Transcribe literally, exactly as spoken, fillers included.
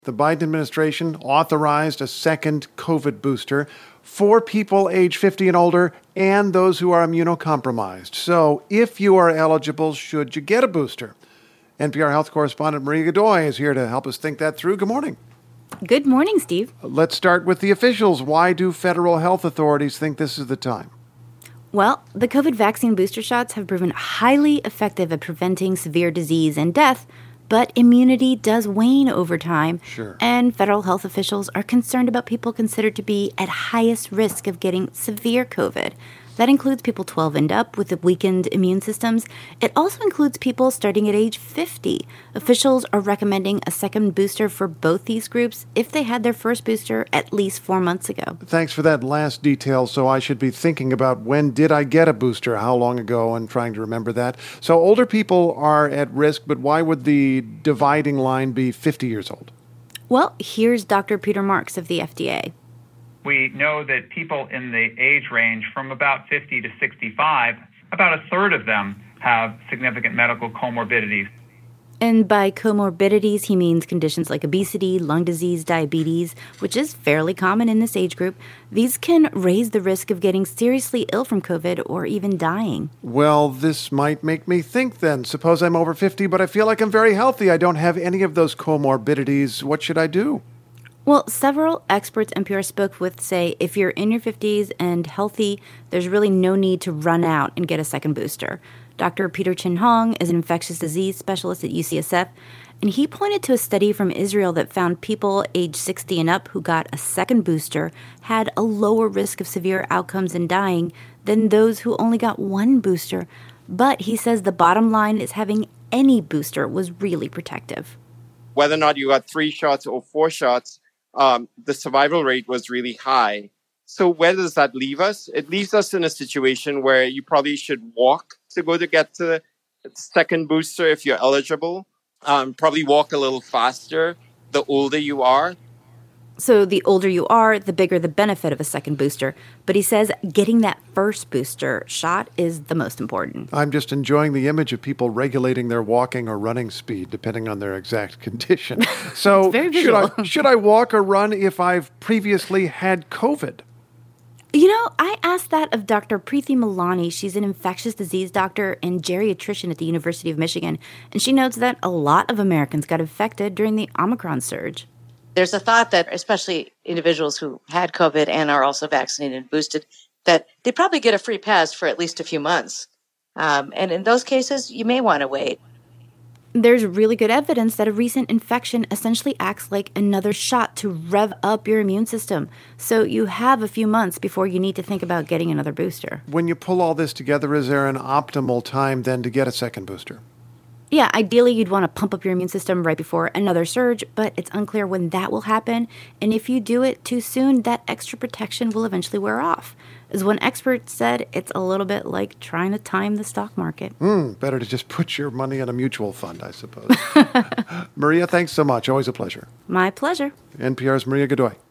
The Biden administration authorized a second COVID booster for people age fifty and older and those who are immunocompromised. So if you are eligible, should you get a booster? N P R health correspondent Maria Godoy is here to help us think that through. Good morning. Good morning, Steve. Let's start with the officials. Why do federal health authorities think this is the time? Well, the COVID vaccine booster shots have proven highly effective at preventing severe disease and death, but immunity does wane over time. Sure. And federal health officials are concerned about people considered to be at highest risk of getting severe COVID. That includes people twelve and up with weakened immune systems. It also includes people starting at age fifty. Officials are recommending a second booster for both these groups if they had their first booster at least four months ago. Thanks for that last detail. So I should be thinking about when did I get a booster, how long ago, and trying to remember that. So older people are at risk, but why would the dividing line be fifty years old? Well, here's Doctor Peter Marks of the F D A. We know that people in the age range from about fifty to sixty-five, about a third of them have significant medical comorbidities. And by comorbidities, he means conditions like obesity, lung disease, diabetes, which is fairly common in this age group. These can raise the risk of getting seriously ill from COVID or even dying. Well, this might make me think then. Suppose I'm over fifty, but I feel like I'm very healthy. I don't have any of those comorbidities. What should I do? Well, several experts N P R spoke with say if you're in your fifties and healthy, there's really no need to run out and get a second booster. Doctor Peter Chin Hong is an infectious disease specialist at U C S F, and he pointed to a study from Israel that found people age sixty and up who got a second booster had a lower risk of severe outcomes and dying than those who only got one booster. But he says the bottom line is having any booster was really protective. Whether or not you got three shots or four shots, Um, the survival rate was really high. So where does that leave us? It leaves us in a situation where you probably should walk to go to get to the second booster if you're eligible. Um, probably walk a little faster the older you are. So the older you are, the bigger the benefit of a second booster. But he says getting that first booster shot is the most important. I'm just enjoying the image of people regulating their walking or running speed depending on their exact condition. So It's very should visual. I should I walk or run if I've previously had COVID? You know, I asked that of Doctor Preeti Malani. She's an infectious disease doctor and geriatrician at the University of Michigan. And she notes that a lot of Americans got infected during the Omicron surge. There's a thought that especially individuals who had COVID and are also vaccinated and boosted, that they probably get a free pass for at least a few months. Um, and in those cases, you may want to wait. There's really good evidence that a recent infection essentially acts like another shot to rev up your immune system. So you have a few months before you need to think about getting another booster. When you pull all this together, is there an optimal time then to get a second booster? Yeah, ideally you'd want to pump up your immune system right before another surge, but it's unclear when that will happen. And if you do it too soon, that extra protection will eventually wear off. As one expert said, it's a little bit like trying to time the stock market. Hmm, better to just put your money in a mutual fund, I suppose. Maria, thanks so much. Always a pleasure. My pleasure. N P R's Maria Godoy.